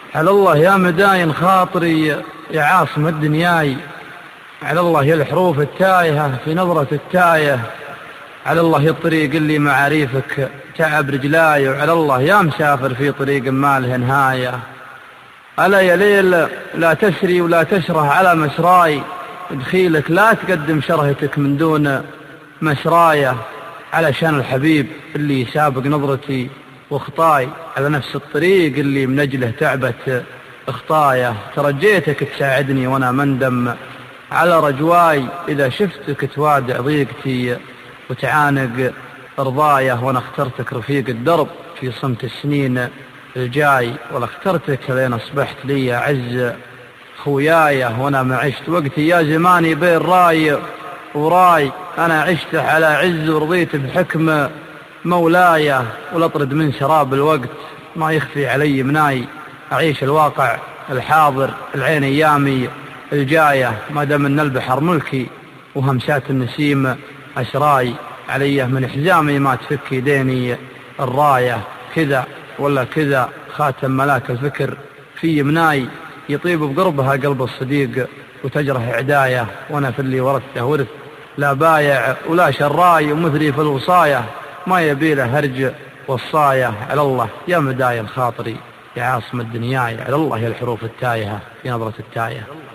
على الله يا مداين خاطري يا عاصم الدنياي، على الله يا الحروف التايهة في نظرة التايه، على الله يا الطريق اللي معاريفك تعب رجلاي، وعلى الله يا مسافر في طريق ما له نهاية. ألا يا ليل لا تسري ولا تشره على مسراي، دخيلك لا تقدم شرهتك من دون مسراية، علشان الحبيب اللي سابق نظرتي وخطاي، على نفس الطريق اللي من أجله تعبت اخطايا. ترجيتك تساعدني وانا مندم على رجواي، إذا شفتك توادع ضيقتي وتعانق رضايا، وانا اخترتك رفيق الدرب في صمت السنين الجاي، ولا اخترتك لين اصبحت لي عز خوياي، وانا ما عشت وقتي يا زماني بين راي وراي، انا عشت على عز ورضيت بحكم مولاي، ولأطرد من شراب الوقت ما يخفي علي مناي، أعيش الواقع الحاضر العين أيامي الجاية، ما دام أن البحر ملكي وهمسات النسيم أسراي، عليه من حزامي ما تفك يديني الراية، كذا ولا كذا خاتم ملاك الفكر في مناي، يطيب بقربها قلب الصديق وتجرح عداية، وانا في اللي ورثته ورث لا بايع ولا شراي، ومثري في الوصاية ما يبيله هرج والصاية. على الله يا مداين خاطري يا عاصم الدنياي، على الله يا الحروف التايهة في نظرة التايه.